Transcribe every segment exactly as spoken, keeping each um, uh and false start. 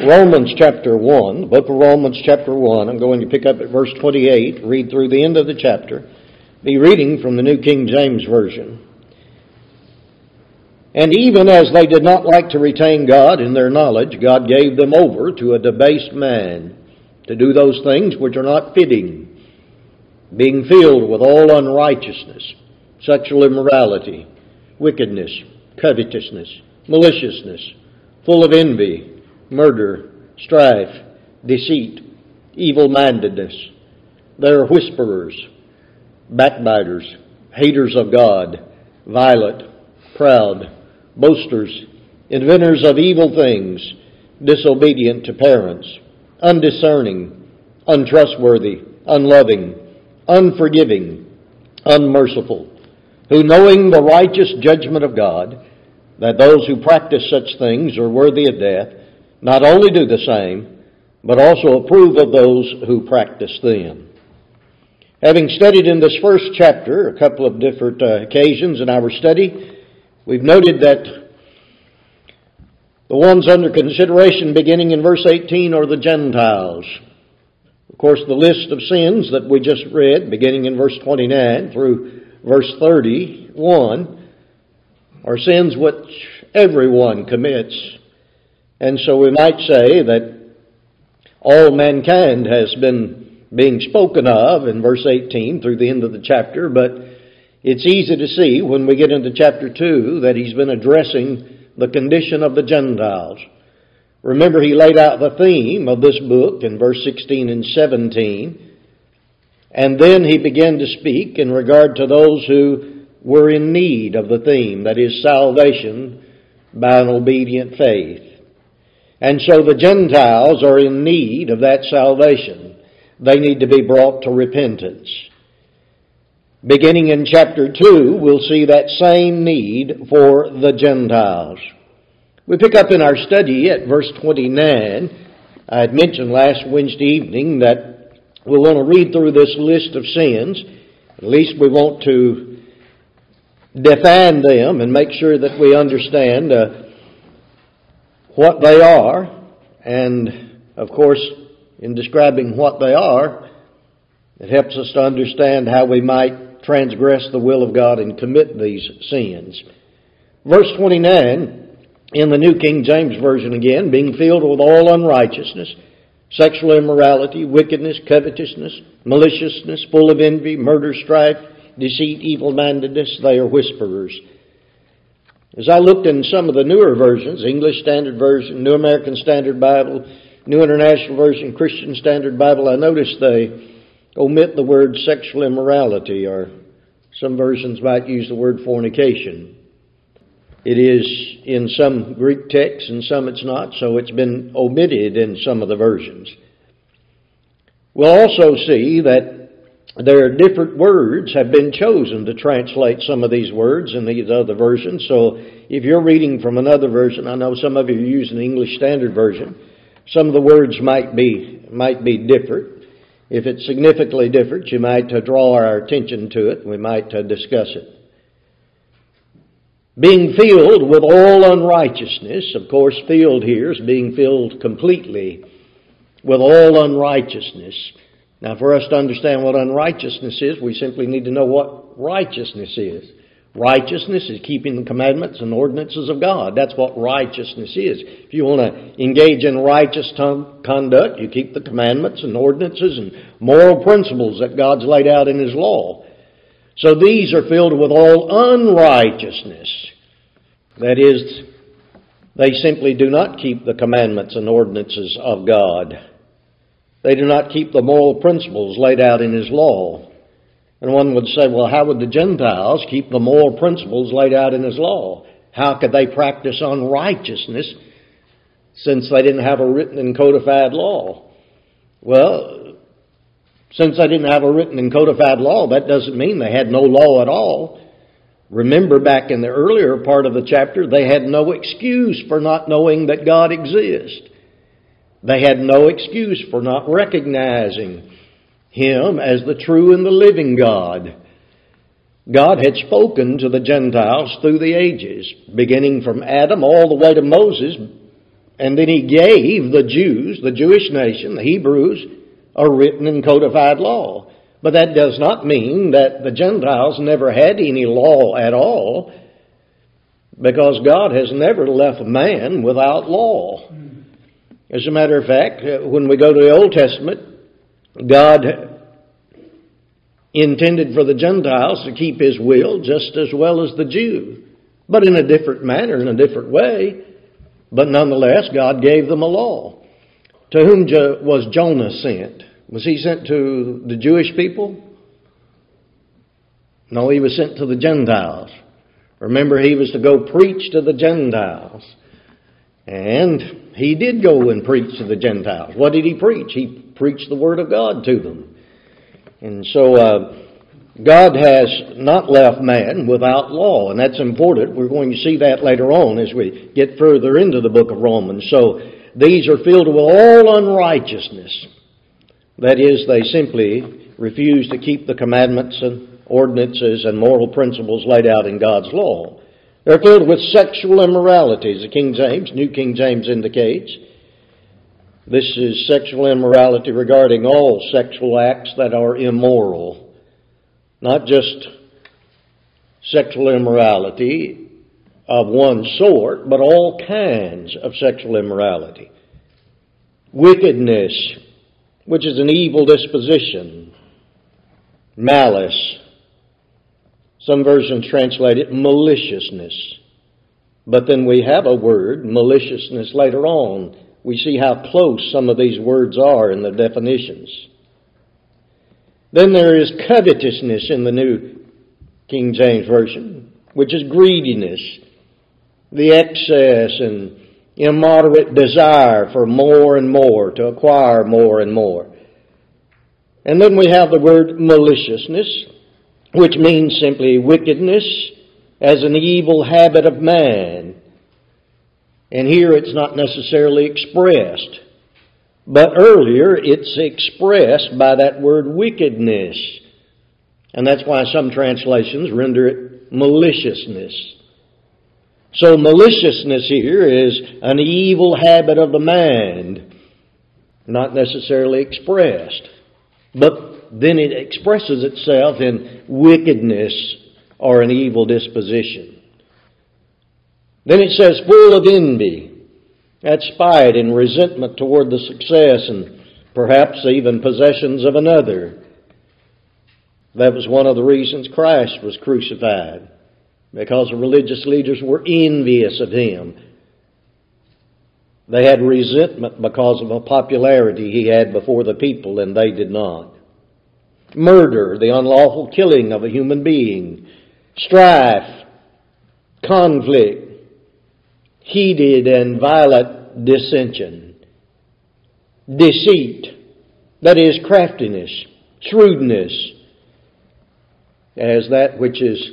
Romans chapter one, the book of Romans chapter one. I'm going to pick up at verse twenty-eight, read through the end of the chapter, be reading from the New King James Version. And even as they did not like to retain God in their knowledge, God gave them over to a debased man to do those things which are not fitting, being filled with all unrighteousness, sexual immorality, wickedness, covetousness, maliciousness, full of envy, murder, strife, deceit, evil-mindedness. They are whisperers, backbiters, haters of God, violent, proud, boasters, inventors of evil things, disobedient to parents, undiscerning, untrustworthy, unloving, unforgiving, unmerciful, who knowing the righteous judgment of God, that those who practice such things are worthy of death, not only do the same, but also approve of those who practice them. Having studied in this first chapter a couple of different uh, occasions in our study, we've noted that the ones under consideration beginning in verse eighteen are the Gentiles. Of course, the list of sins that we just read, beginning in verse twenty-nine through verse thirty-one, are sins which everyone commits. And so we might say that all mankind has been being spoken of in verse eighteen through the end of the chapter, but it's easy to see when we get into chapter two that he's been addressing the condition of the Gentiles. Remember, he laid out the theme of this book in verse sixteen and seventeen, and then he began to speak in regard to those who were in need of the theme, that is, salvation by an obedient faith. And so the Gentiles are in need of that salvation. They need to be brought to repentance. Beginning in chapter two, we'll see that same need for the Gentiles. We pick up in our study at verse twenty-nine. I had mentioned last Wednesday evening that we want to read through this list of sins. At least we want to define them and make sure that we understand uh, what they are. And, of course, in describing what they are, it helps us to understand how we might transgress the will of God and commit these sins. Verse twenty-nine, in the New King James Version again, being filled with all unrighteousness, sexual immorality, wickedness, covetousness, maliciousness, full of envy, murder, strife, deceit, evil-mindedness, they are whisperers. As I looked in some of the newer versions, English Standard Version, New American Standard Bible, New International Version, Christian Standard Bible, I noticed they omit the word sexual immorality, or some versions might use the word fornication. It is in some Greek texts and some it's not, so it's been omitted in some of the versions. We'll also see that there are different words have been chosen to translate some of these words in these other versions. So if you're reading from another version, I know some of you are using the English Standard Version, some of the words might be might be different. If it's significantly different, you might uh, draw our attention to it. We might uh, discuss it. Being filled with all unrighteousness, of course, filled here is being filled completely with all unrighteousness. Now, for us to understand what unrighteousness is, we simply need to know what righteousness is. Righteousness is keeping the commandments and ordinances of God. That's what righteousness is. If you want to engage in righteous conduct, you keep the commandments and ordinances and moral principles that God's laid out in His law. So these are filled with all unrighteousness. That is, they simply do not keep the commandments and ordinances of God. They do not keep the moral principles laid out in His law. And one would say, well, how would the Gentiles keep the moral principles laid out in His law? How could they practice unrighteousness since they didn't have a written and codified law? Well, since they didn't have a written and codified law, that doesn't mean they had no law at all. Remember back in the earlier part of the chapter, they had no excuse for not knowing that God exists. They had no excuse for not recognizing Him as the true and the living God. God had spoken to the Gentiles through the ages, beginning from Adam all the way to Moses, And then he gave the Jews, the Jewish nation, the Hebrews, a written and codified law. But that does not mean that the Gentiles never had any law at all, because God has never left man without law. As a matter of fact, when we go to the Old Testament, God intended for the Gentiles to keep His will just as well as the Jew, but in a different manner, in a different way. But nonetheless, God gave them a law. To whom was Jonah sent? Was he sent to the Jewish people? No, he was sent to the Gentiles. Remember, he was to go preach to the Gentiles. And he did go and preach to the Gentiles. What did he preach? He preached the Word of God to them. And so uh, God has not left man without law, and that's important. We're going to see that later on as we get further into the book of Romans. So these are filled with all unrighteousness. That is, they simply refuse to keep the commandments and ordinances and moral principles laid out in God's law. They're filled with sexual immorality, as the King James, New King James indicates. This is sexual immorality regarding all sexual acts that are immoral. Not just sexual immorality of one sort, but all kinds of sexual immorality. Wickedness, which is an evil disposition. Malice. Some versions translate it maliciousness. But then we have a word, maliciousness, later on. We see how close some of these words are in the definitions. Then there is covetousness in the New King James Version, which is greediness, the excess and immoderate desire for more and more, to acquire more and more. And then we have the word maliciousness, which means simply wickedness as an evil habit of man. And here it's not necessarily expressed, but earlier it's expressed by that word wickedness. And that's why some translations render it maliciousness. So maliciousness here is an evil habit of the mind, not necessarily expressed. But then it expresses itself in wickedness or an evil disposition. Then it says full of envy. That's spite and resentment toward the success and perhaps even possessions of another. That was one of the reasons Christ was crucified, because the religious leaders were envious of Him. They had resentment because of a popularity He had before the people, and they did not. Murder, the unlawful killing of a human being. Strife, conflict, heated and violent dissension. Deceit, that is craftiness, shrewdness, as that which is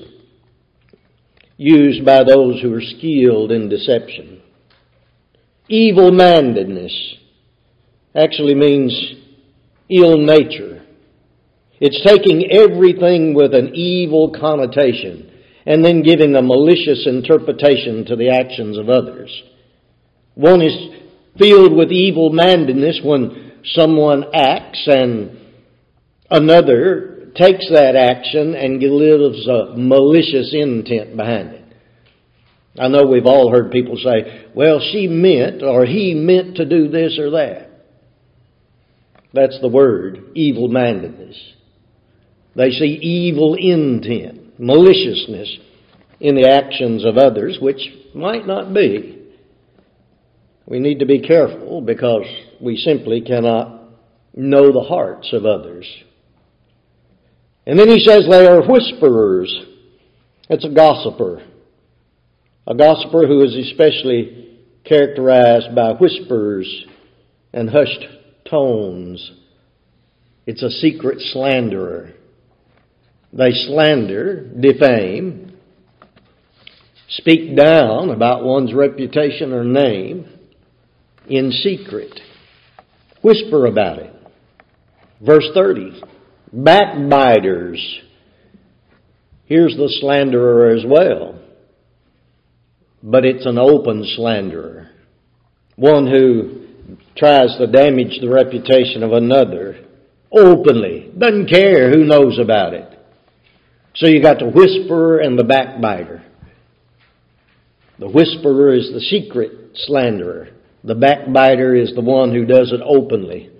used by those who are skilled in deception. Evil-mindedness actually means ill nature. It's taking everything with an evil connotation and then giving a malicious interpretation to the actions of others. One is filled with evil-mindedness when someone acts and another takes that action and lives a malicious intent behind it. I know we've all heard people say, well, she meant or he meant to do this or that. That's the word, evil-mindedness. They see evil intent, maliciousness in the actions of others, which might not be. We need to be careful because we simply cannot know the hearts of others. And then he says they are whisperers. It's a gossiper. A gossiper who is especially characterized by whispers and hushed tones. It's a secret slanderer. They slander, defame, speak down about one's reputation or name in secret. Whisper about it. Verse thirty. Backbiters. Here's the slanderer as well. But it's an open slanderer. one who tries to damage the reputation of another openly, doesn't care who knows about it. So you got the whisperer and the backbiter. The whisperer is the secret slanderer. The backbiter is the one who does it openly.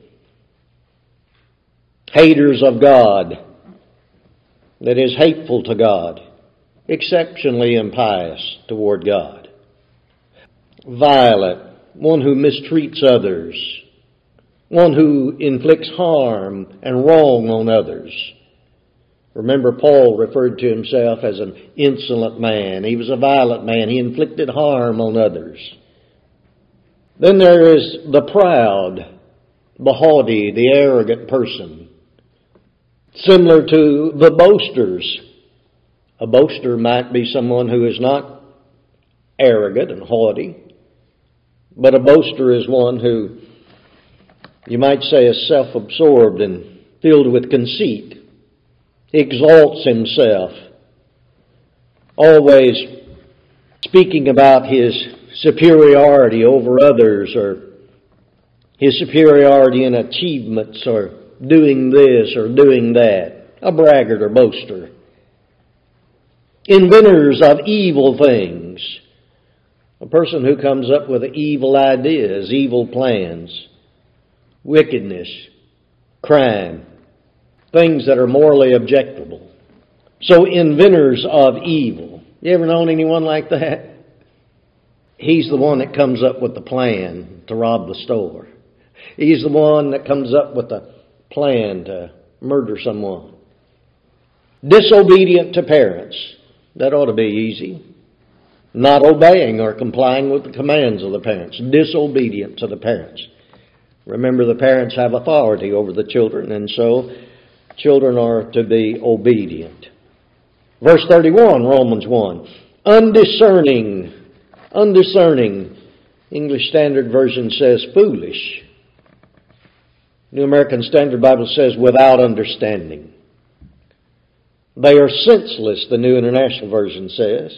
Haters of God, that is hateful to God, exceptionally impious toward God. Violent, one who mistreats others, one who inflicts harm and wrong on others. Remember, Paul referred to himself as an insolent man. He was a violent man. He inflicted harm on others. Then there is the proud, the haughty, the arrogant person. Similar to the boasters. A boaster might be someone who is not arrogant and haughty, but a boaster is one who, you might say, is self-absorbed and filled with conceit. Exalts himself, always speaking about his superiority over others, or his superiority in achievements, or doing this or doing that. A braggart or boaster. Inventors of evil things. A person who comes up with evil ideas, evil plans, wickedness, crime. Things that are morally objectionable. So inventors of evil. You ever known anyone like that? He's the one that comes up with the plan to rob the store. He's the one that comes up with the plan to murder someone. Disobedient to parents. That ought to be easy. Not obeying or complying with the commands of the parents. Disobedient to the parents. Remember, the parents have authority over the children, and so children are to be obedient. Verse thirty-one, Romans one. Undiscerning. Undiscerning. English Standard Version says foolish. New American Standard Bible says without understanding. They are senseless, the New International Version says.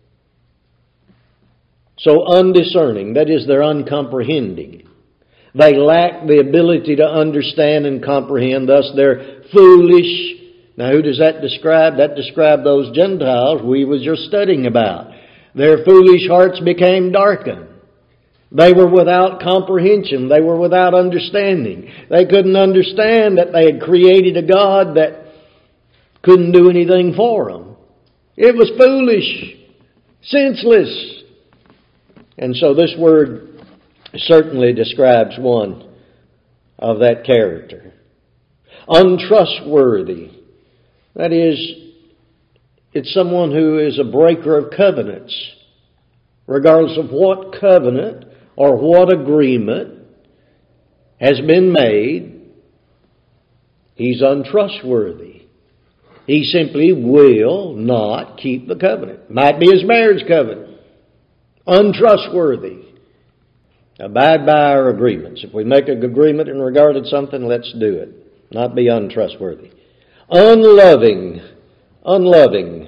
So undiscerning, that is, they're uncomprehending. They lack the ability to understand and comprehend, thus they're foolish. Now who does that describe? That describes those Gentiles we was just studying about. Their foolish hearts became darkened. They were without comprehension. They were without understanding. They couldn't understand that they had created a God that couldn't do anything for them. It was foolish, senseless. And so this word certainly describes one of that character. Untrustworthy. That is, it's someone who is a breaker of covenants. Regardless of what covenant or what agreement has been made, he's untrustworthy. He simply will not keep the covenant. Might be his marriage covenant. Untrustworthy. Abide by our agreements. If we make an agreement in regard to something, let's do it. Not be untrustworthy. Unloving. Unloving.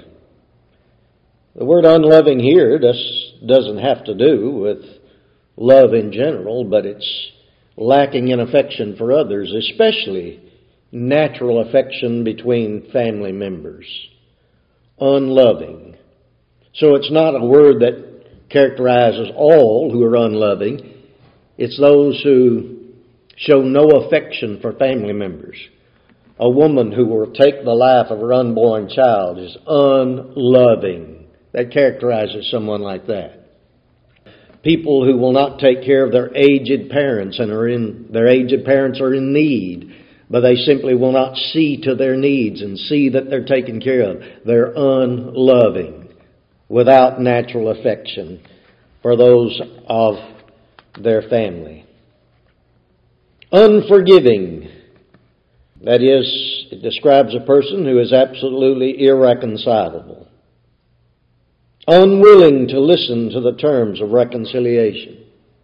The word unloving here just doesn't have to do with love in general, but it's lacking in affection for others, especially natural affection between family members. Unloving. So it's not a word that characterizes all who are unloving. It's those who show no affection for family members. A woman who will take the life of her unborn child is unloving. That characterizes someone like that. People who will not take care of their aged parents and are in, their aged parents are in need, but they simply will not see to their needs and see that they're taken care of. They're unloving, without natural affection for those of their family. Unforgiving. That is, it describes a person who is absolutely irreconcilable. Unwilling to listen to the terms of reconciliation.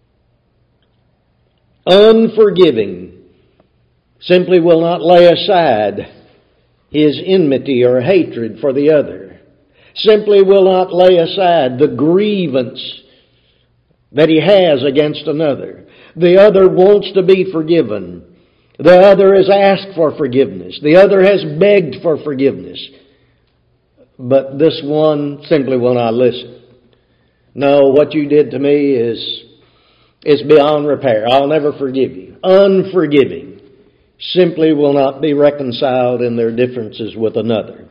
Unforgiving. Simply will not lay aside his enmity or hatred for the other. Simply will not lay aside the grievance that he has against another. The other wants to be forgiven. The other has asked for forgiveness. The other has begged for forgiveness. But this one simply will not listen. No, what you did to me is, is beyond repair. I'll never forgive you. Unforgiving. Simply will not be reconciled in their differences with another.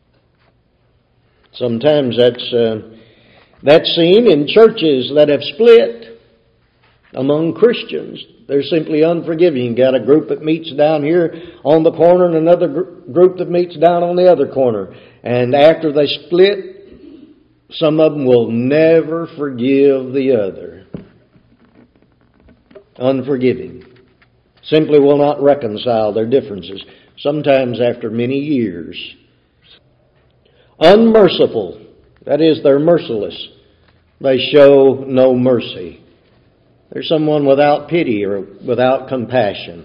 Sometimes that's, uh, that's seen in churches that have split among Christians. They're simply unforgiving. You got a group that meets down here on the corner and another gr- group that meets down on the other corner. And after they split, some of them will never forgive the other. Unforgiving. Simply will not reconcile their differences, sometimes after many years. Unmerciful. That is, they're merciless. They show no mercy. They're someone without pity or without compassion.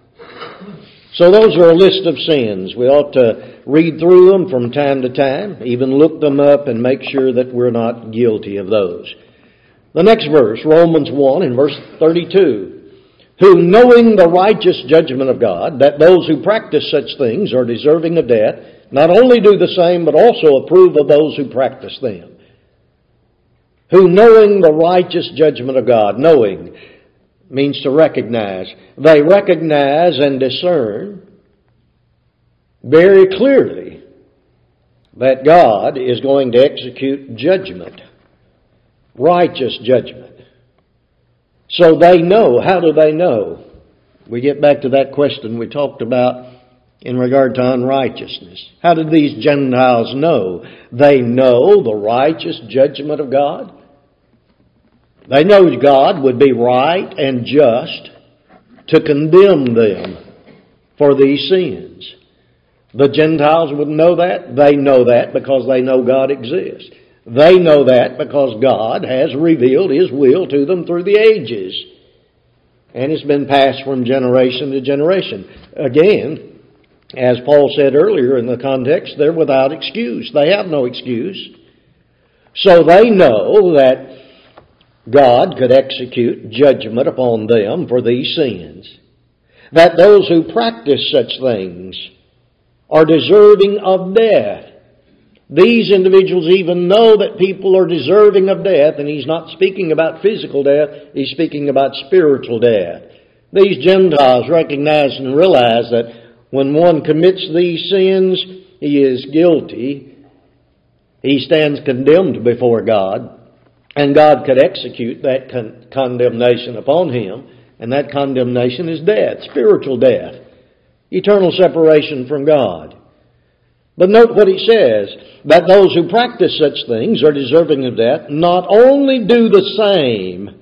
So those are a list of sins. We ought to read through them from time to time, even look them up and make sure that we're not guilty of those. The next verse, Romans one in verse thirty-two. Who, knowing the righteous judgment of God, that those who practice such things are deserving of death, not only do the same, but also approve of those who practice them. Who, knowing the righteous judgment of God, knowing means to recognize. They recognize and discern very clearly that God is going to execute judgment, righteous judgment. So they know. How do they know? We get back to that question we talked about in regard to unrighteousness. How did these Gentiles know? They know the righteous judgment of God. They know God would be right and just to condemn them for these sins. The Gentiles wouldn't know that. They know that because they know God exists. They know that because God has revealed His will to them through the ages. And it's been passed from generation to generation. Again, as Paul said earlier in the context, they're without excuse. They have no excuse. So they know that God could execute judgment upon them for these sins. That those who practice such things are deserving of death. These individuals even know that people are deserving of death, and he's not speaking about physical death, he's speaking about spiritual death. These Gentiles recognize and realize that when one commits these sins, he is guilty. He stands condemned before God, and God could execute that con- condemnation upon him, and that condemnation is death, spiritual death, eternal separation from God. But note what he says, that those who practice such things are deserving of death, not only do the same,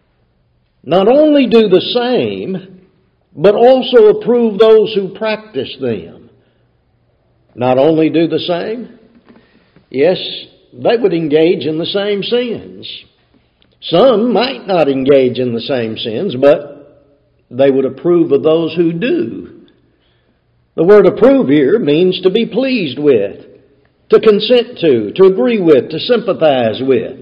not only do the same, but also approve those who practice them. Not only do the same, yes, they would engage in the same sins. Some might not engage in the same sins, but they would approve of those who do. The word approve here means to be pleased with, to consent to, to agree with, to sympathize with.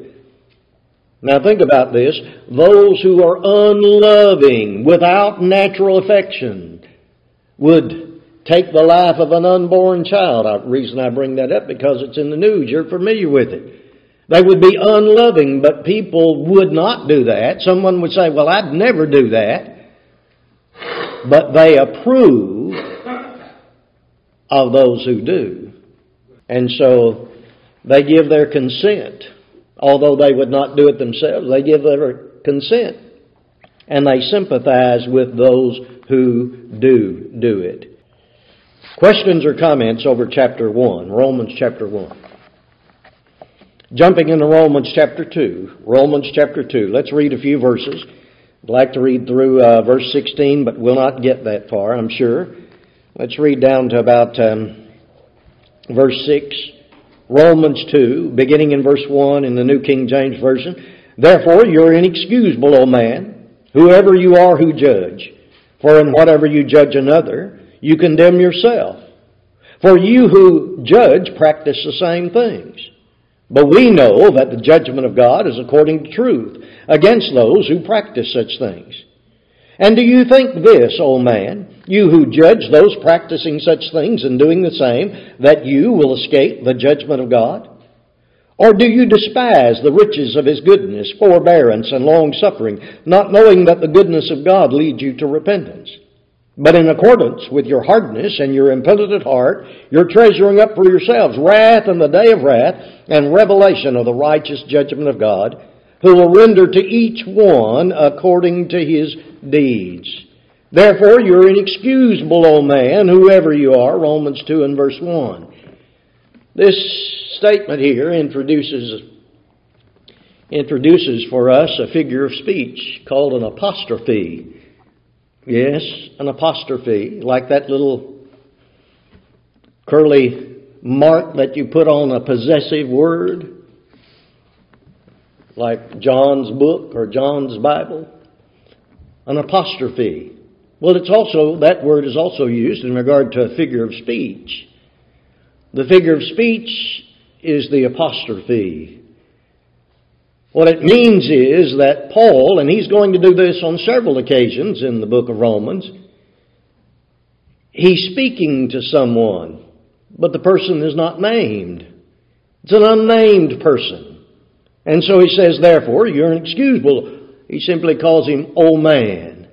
Now think about this. Those who are unloving, without natural affection, would take the life of an unborn child. The reason I bring that up, because it's in the news. You're familiar with it. They would be unloving, but people would not do that. Someone would say, well, I'd never do that. But they approve of those who do. And so they give their consent. Although they would not do it themselves, they give their consent. And they sympathize with those who do do it. Questions or comments over chapter one, Romans chapter one. Jumping into Romans chapter two. Romans chapter two. Let's read a few verses. I'd like to read through uh, verse sixteen, but we'll not get that far, I'm sure. Let's read down to about um, verse six. Romans two, beginning in verse one in the New King James Version. Therefore you're inexcusable, O man, whoever you are who judge. For in whatever you judge another, you condemn yourself. For you who judge practice the same things. But we know that the judgment of God is according to truth against those who practice such things. And do you think this, O man, you who judge those practicing such things and doing the same, that you will escape the judgment of God? Or do you despise the riches of His goodness, forbearance, and long-suffering, not knowing that the goodness of God leads you to repentance? But in accordance with your hardness and your impenitent heart, you're treasuring up for yourselves wrath in the day of wrath and revelation of the righteous judgment of God, who will render to each one according to his deeds. Therefore, you're inexcusable, O man, whoever you are, Romans two and verse one. This statement here introduces, introduces for us a figure of speech called an apostrophe. Yes, an apostrophe, like that little curly mark that you put on a possessive word, like John's book or John's Bible. An apostrophe. Well, it's also, that word is also used in regard to a figure of speech. The figure of speech is the apostrophe. What it means is that Paul, and he's going to do this on several occasions in the book of Romans, he's speaking to someone, but the person is not named. It's an unnamed person. And so he says, therefore, you're inexcusable. He simply calls him, O man.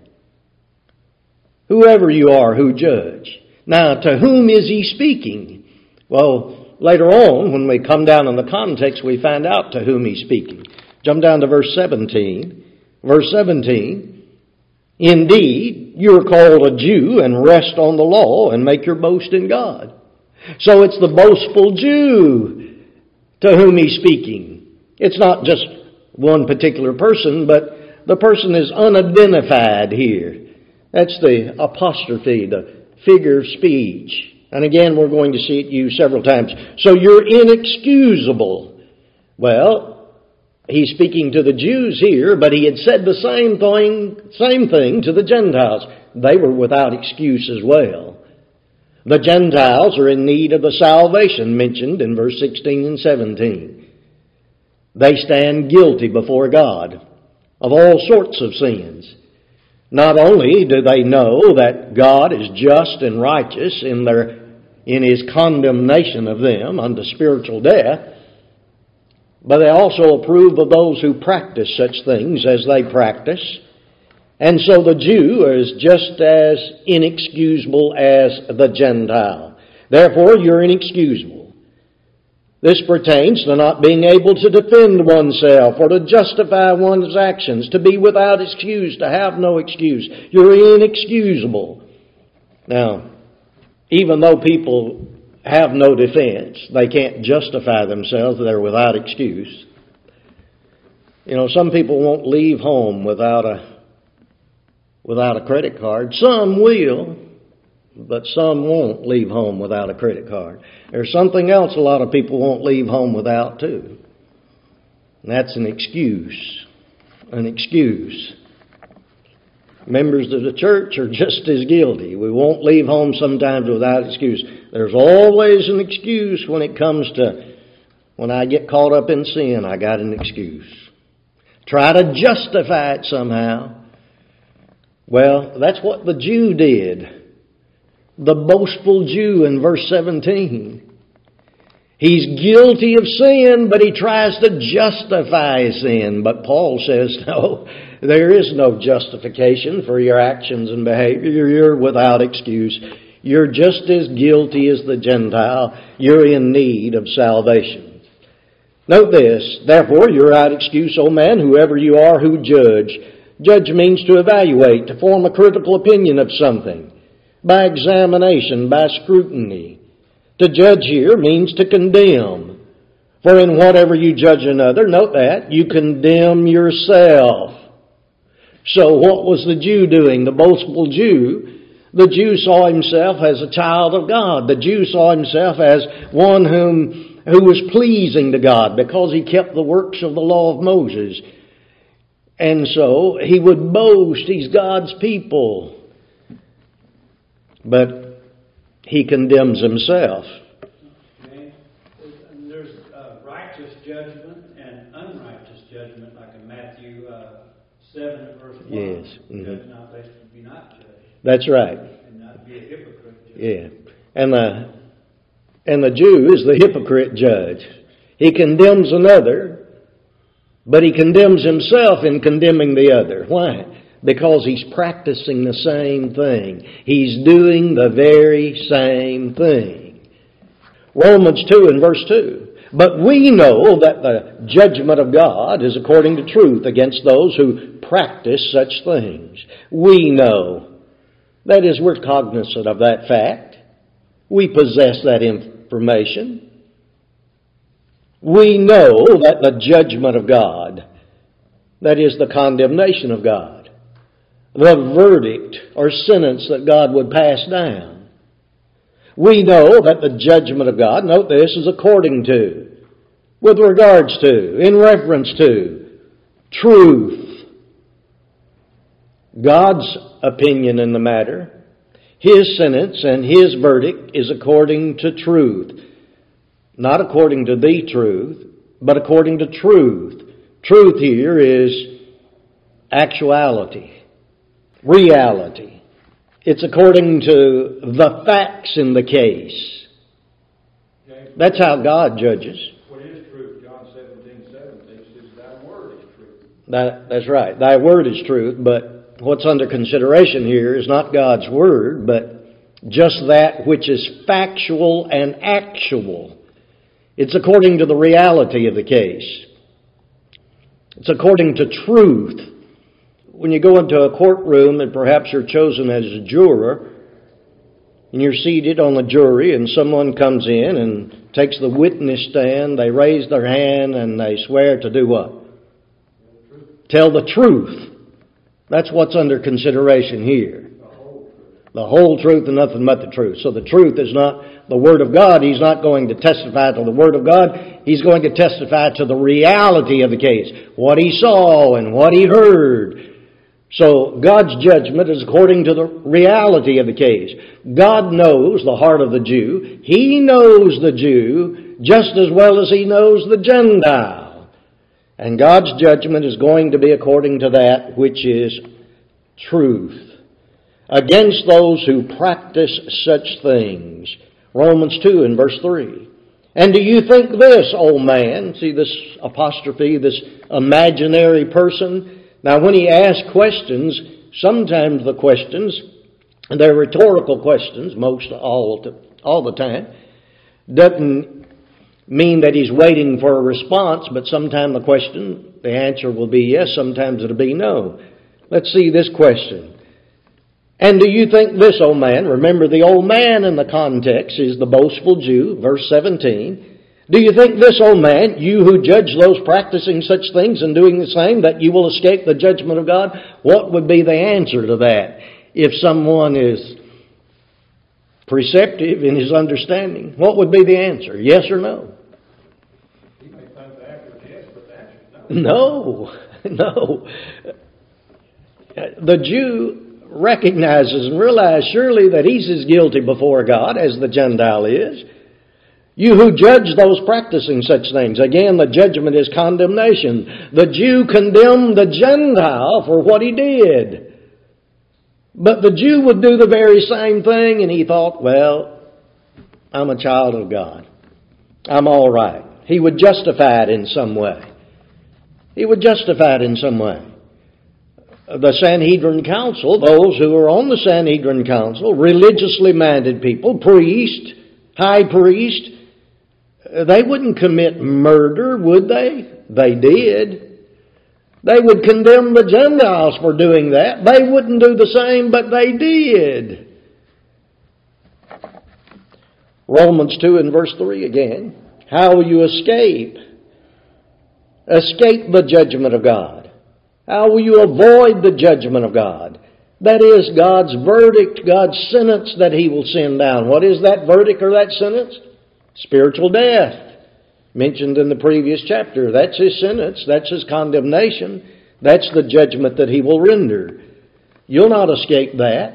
Whoever you are who judge. Now, to whom is he speaking? Well, later on, when we come down in the context, we find out to whom he's speaking. Jump down to verse seventeen. Verse seventeen, indeed, you are called a Jew and rest on the law and make your boast in God. So it's the boastful Jew to whom he's speaking. It's not just one particular person, but the person is unidentified here. That's the apostrophe, the figure of speech. And again, we're going to see it used several times. So you're inexcusable. Well, he's speaking to the Jews here, but he had said the same thing, same thing to the Gentiles. They were without excuse as well. The Gentiles are in need of the salvation mentioned in verse sixteen and seventeen. They stand guilty before God of all sorts of sins. Not only do they know that God is just and righteous in their in His condemnation of them unto spiritual death, but they also approve of those who practice such things as they practice. And so the Jew is just as inexcusable as the Gentile. Therefore, you're inexcusable. This pertains to not being able to defend oneself or to justify one's actions, to be without excuse, to have no excuse. You're inexcusable. Now, even though people have no defense, they can't justify themselves, they're without excuse. You know, some people won't leave home without a without a credit card. Some will, but some won't leave home without a credit card. There's something else a lot of people won't leave home without too. And that's an excuse. An excuse. Members of the church are just as guilty. We won't leave home sometimes without excuse. There's always an excuse when it comes to, when I get caught up in sin, I got an excuse. Try to justify it somehow. Well, that's what the Jew did. The boastful Jew in verse seventeen. He's guilty of sin, but he tries to justify his sin. But Paul says, no, there is no justification for your actions and behavior. You're without excuse. You're just as guilty as the Gentile. You're in need of salvation. Note this, therefore you're without excuse, O man, whoever you are who judge. Judge means to evaluate, to form a critical opinion of something, by examination, by scrutiny. To judge here means to condemn. For in whatever you judge another, note that, you condemn yourself. So what was the Jew doing? The boastful Jew. The Jew saw himself as a child of God. The Jew saw himself as one whom, who was pleasing to God because he kept the works of the law of Moses. And so he would boast, he's God's people. But he condemns himself. Okay. There's uh, righteous seven at verse one. Yes. Mm-hmm. Judge not lest you be not judged. That's right. And not be a hypocrite judge. Yeah. And the, and the Jew is the hypocrite judge. He condemns another, but he condemns himself in condemning the other. Why? Because he's practicing the same thing. He's doing the very same thing. Romans two and verse two. But we know that the judgment of God is according to truth against those who practice such things. We know. That is, we're cognizant of that fact. We possess that information. We know that the judgment of God, that is the condemnation of God, the verdict or sentence that God would pass down. We know that the judgment of God, note this, is according to, with regards to, in reference to, truth. God's opinion in the matter, His sentence and His verdict is according to truth. Not according to the truth, but according to truth. Truth here is actuality, reality. It's according to the facts in the case. That's how God judges. What is truth? John seventeen seven says, thy word is truth. That, that's right. Thy word is truth, but what's under consideration here is not God's word, but just that which is factual and actual. It's according to the reality of the case. It's according to truth. When you go into a courtroom and perhaps you're chosen as a juror, and you're seated on the jury and someone comes in and takes the witness stand, they raise their hand and they swear to do what? Tell the truth. That's what's under consideration here. The whole truth and nothing but the truth. So the truth is not the Word of God. He's not going to testify to the Word of God. He's going to testify to the reality of the case. What he saw and what he heard. So God's judgment is according to the reality of the case. God knows the heart of the Jew. He knows the Jew just as well as He knows the Gentile. And God's judgment is going to be according to that which is truth. Against those who practice such things. Romans two and verse three. And do you think this, O man? See this apostrophe, this imaginary person? Now when he asks questions, sometimes the questions, and they're rhetorical questions, most all, all the time, doesn't mean that he's waiting for a response, but sometimes the question, the answer will be yes, sometimes it'll be no. Let's see this question. And do you think this, O man? Remember, the old man in the context is the boastful Jew, verse seventeen. Do you think this, O man, you who judge those practicing such things and doing the same, that you will escape the judgment of God? What would be the answer to that? If someone is perceptive in his understanding, what would be the answer? Yes or no? You may think the answer is yes, but the answer is no. No, no. The Jew recognizes and realizes surely that he's as guilty before God as the Gentile is. You who judge those practicing such things. Again, the judgment is condemnation. The Jew condemned the Gentile for what he did. But the Jew would do the very same thing, and he thought, well, I'm a child of God. I'm all right. He would justify it in some way. He would justify it in some way. The Sanhedrin Council, those who were on the Sanhedrin Council, religiously minded people, priest, high priest, they wouldn't commit murder, would they? They did. They would condemn the Gentiles for doing that. They wouldn't do the same, but they did. Romans two and verse three again. How will you escape? Escape the judgment of God. How will you avoid the judgment of God? That is God's verdict, God's sentence that He will send down. What is that verdict or that sentence? Spiritual death. Mentioned in the previous chapter. That's His sentence. That's His condemnation. That's the judgment that He will render. You'll not escape that.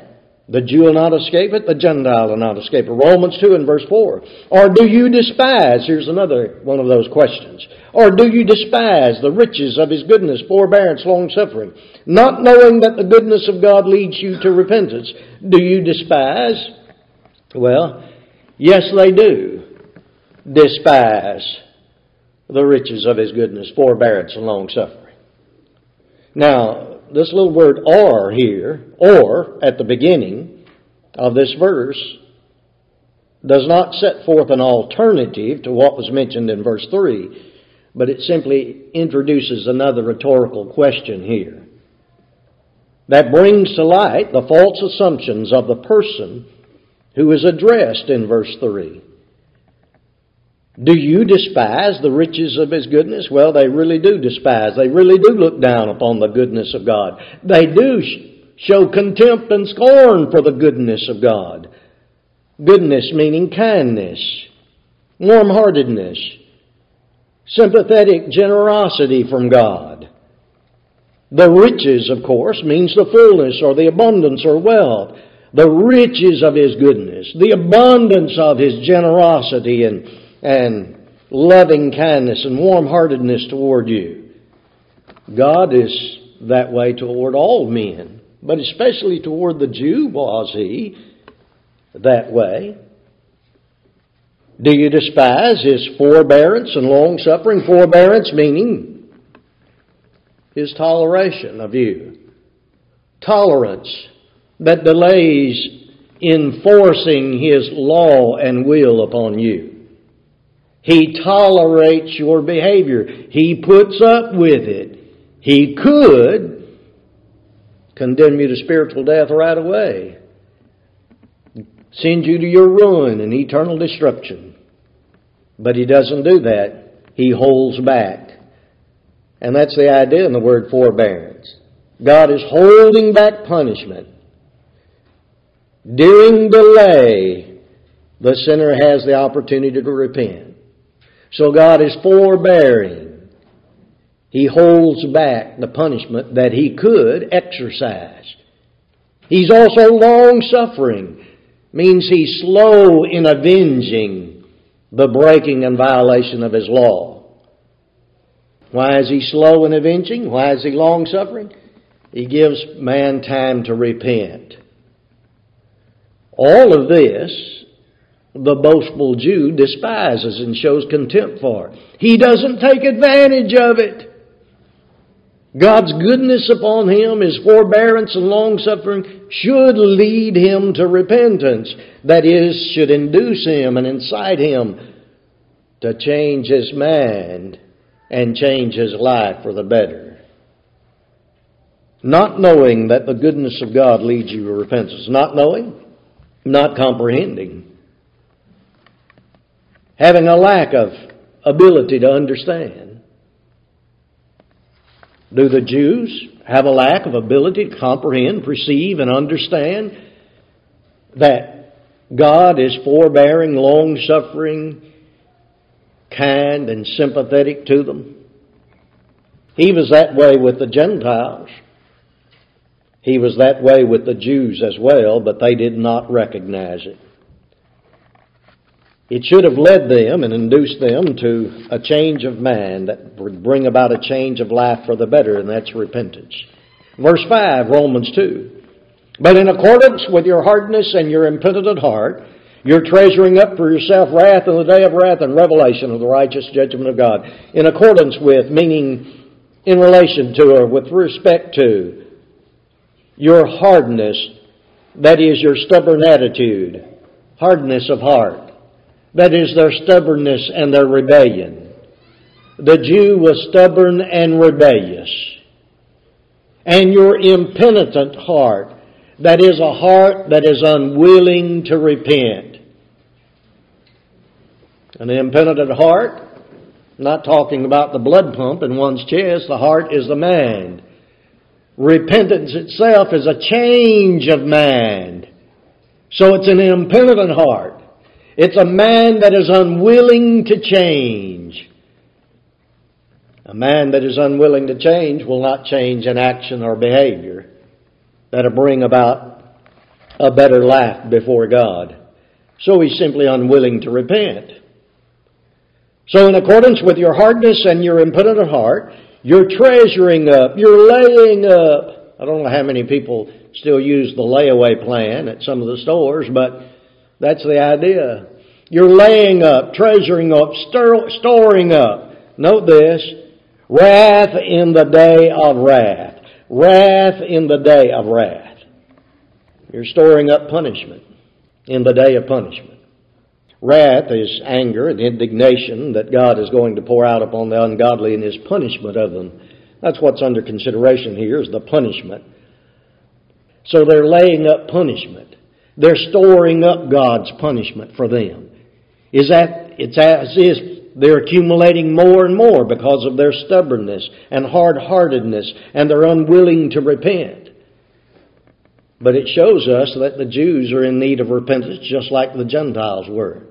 The Jew will not escape it, the Gentile will not escape it. Romans two and verse four. Or do you despise, here's another one of those questions, or do you despise the riches of His goodness, forbearance, long-suffering, not knowing that the goodness of God leads you to repentance? Do you despise? Well, yes they do despise the riches of His goodness, forbearance, and long-suffering. Now, this little word or here, or at the beginning of this verse, does not set forth an alternative to what was mentioned in verse three, but it simply introduces another rhetorical question here that brings to light the false assumptions of the person who is addressed in verse three. Do you despise the riches of His goodness? Well, they really do despise. They really do look down upon the goodness of God. They do show contempt and scorn for the goodness of God. Goodness meaning kindness, warm-heartedness, sympathetic generosity from God. The riches, of course, means the fullness or the abundance or wealth. The riches of His goodness, the abundance of His generosity and and loving kindness and warm-heartedness toward you. God is that way toward all men, but especially toward the Jew was He that way. Do you despise His forbearance and long-suffering? Forbearance meaning His toleration of you. Tolerance that delays enforcing His law and will upon you. He tolerates your behavior. He puts up with it. He could condemn you to spiritual death right away, send you to your ruin and eternal destruction. But He doesn't do that. He holds back. And that's the idea in the word forbearance. God is holding back punishment. During delay, the sinner has the opportunity to repent. So God is forbearing. He holds back the punishment that He could exercise. He's also long-suffering. Means He's slow in avenging the breaking and violation of His law. Why is He slow in avenging? Why is He long-suffering? He gives man time to repent. All of this the boastful Jew despises and shows contempt for. He doesn't take advantage of it. God's goodness upon him, His forbearance and long-suffering, should lead him to repentance. That is, should induce him and incite him to change his mind and change his life for the better. Not knowing that the goodness of God leads you to repentance. Not knowing, not comprehending. Having a lack of ability to understand. Do the Jews have a lack of ability to comprehend, perceive, and understand that God is forbearing, long-suffering, kind, and sympathetic to them? He was that way with the Gentiles. He was that way with the Jews as well, but they did not recognize it. It should have led them and induced them to a change of mind that would bring about a change of life for the better, and that's repentance. Verse five, Romans two. But in accordance with your hardness and your impenitent heart, you're treasuring up for yourself wrath in the day of wrath and revelation of the righteous judgment of God. In accordance with, meaning in relation to or with respect to your hardness, that is your stubborn attitude, hardness of heart. That is their stubbornness and their rebellion. The Jew was stubborn and rebellious. And your impenitent heart, that is a heart that is unwilling to repent. An impenitent heart, not talking about the blood pump in one's chest, the heart is the mind. Repentance itself is a change of mind. So it's an impenitent heart. It's a man that is unwilling to change. A man that is unwilling to change will not change in action or behavior that'll bring about a better life before God. So he's simply unwilling to repent. So in accordance with your hardness and your impenitent heart, you're treasuring up, you're laying up. I don't know how many people still use the layaway plan at some of the stores, but that's the idea. You're laying up, treasuring up, stir, storing up. Note this, wrath in the day of wrath. Wrath in the day of wrath. You're storing up punishment in the day of punishment. Wrath is anger and indignation that God is going to pour out upon the ungodly in His punishment of them. That's what's under consideration here, is the punishment. So they're laying up punishment. They're storing up God's punishment for them. Is that, it's as if they're accumulating more and more because of their stubbornness and hard-heartedness, and they're unwilling to repent. But it shows us that the Jews are in need of repentance just like the Gentiles were.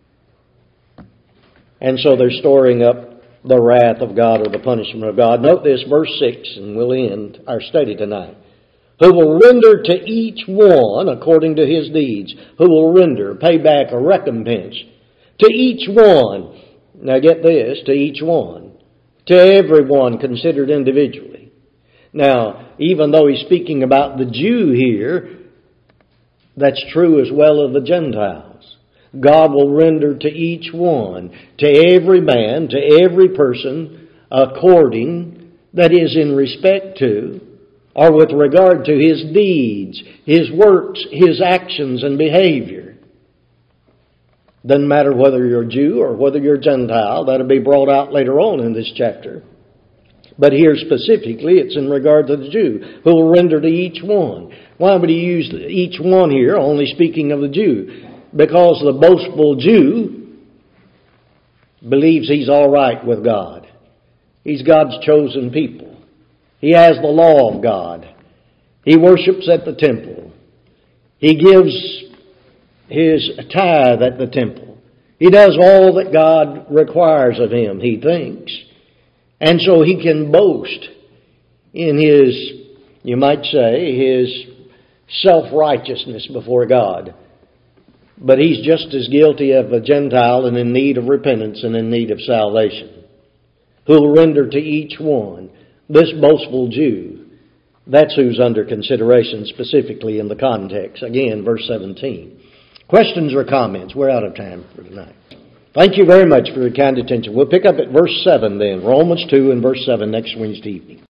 And so they're storing up the wrath of God or the punishment of God. Note this, verse six, and we'll end our study tonight. Who will render to each one according to his deeds. Who will render, pay back a recompense. To each one. Now get this, to each one. To everyone considered individually. Now, even though he's speaking about the Jew here, that's true as well of the Gentiles. God will render to each one, to every man, to every person, according, that is in respect to, or with regard to his deeds, his works, his actions and behavior. Doesn't matter whether you're a Jew or whether you're a Gentile. That'll be brought out later on in this chapter. But here specifically, it's in regard to the Jew, who will render to each one. Why would he use each one here, only speaking of the Jew? Because the boastful Jew believes he's all right with God. He's God's chosen people. He has the law of God. He worships at the temple. He gives his tithe at the temple. He does all that God requires of him, he thinks. And so he can boast in his, you might say, his self-righteousness before God. But he's just as guilty of a Gentile and in need of repentance and in need of salvation. Who will render to each one. This boastful Jew, that's who's under consideration specifically in the context. Again, verse seventeen. Questions or comments? We're out of time for tonight. Thank you very much for your kind attention. We'll pick up at verse seven then. Romans two and verse seven next Wednesday evening.